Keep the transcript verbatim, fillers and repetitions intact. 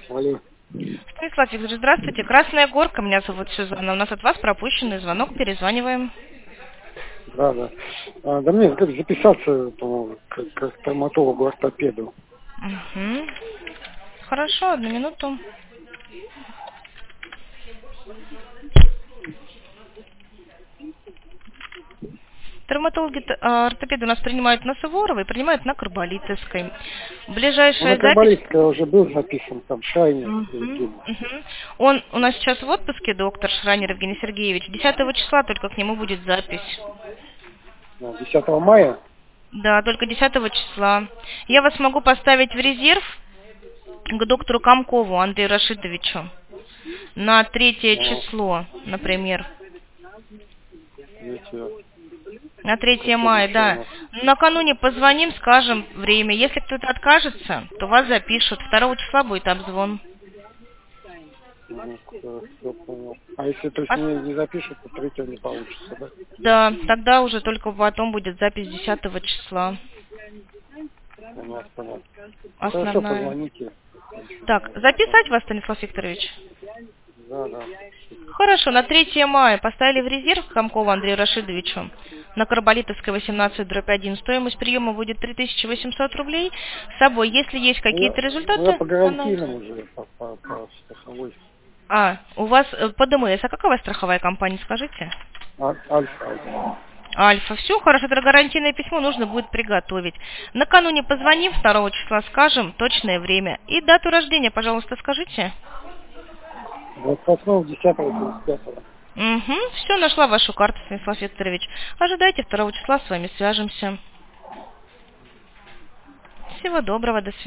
Алло. Станислав Викторович, здравствуйте. Красная Горка, меня зовут Сюзанна. У нас от вас пропущенный звонок, перезваниваем. Да, да. А, да мне как записаться, по-моему, к, к стоматологу-ортопеду. Угу. Хорошо, одну минуту. Травматологи, т- а, ортопеды у нас принимают на Суворовой, принимают на Карболитовской. Ну, на Ближайшая запись... Карболитской уже был записан, там, Шайнер Мгм, Евгений. мгм. Он у нас сейчас в отпуске, доктор Шранер Евгений Сергеевич. Десятого числа только к нему будет запись. Да, десятого мая. Да, только десятого числа. Я вас могу поставить в резерв к доктору Комкову Андрею Рашидовичу на третье А, число, например. видите, На третье это мая, следующее у да. нас. Накануне позвоним, скажем время. Если кто-то откажется, то вас запишут. Второго числа будет обзвон. Угу, все понял. А если, то есть, А- мне не запишут, то третьего не получится, да? Да, тогда уже только потом будет запись десятого числа. Понятно, понятно. Ну, хорошо, Основная. позвоните. Так, записать вас, Станислав Викторович? Да, да. Хорошо, на третье мая поставили в резерв Комкову Андрею Рашидовичу на Карболитовской восемнадцать дробь один. Стоимость приема будет три тысячи восемьсот рублей. С собой, если есть Ну, я, какие-то ну, я результаты, по пожалуйста. гарантийному уже, по, по, по страховой. А, у вас э, по ДМС, а какая у вас страховая компания, скажите? А, Альфа. Альфа. Все, хорошо, это гарантийное письмо нужно будет приготовить. Накануне позвоним, второго числа скажем, точное время. И дату рождения, пожалуйста, скажите. двадцать восьмого десятого тридцать пятого. Угу, все, нашла вашу карту, Станислав Викторович. Ожидайте второго числа, с вами свяжемся. Всего доброго, до свидания.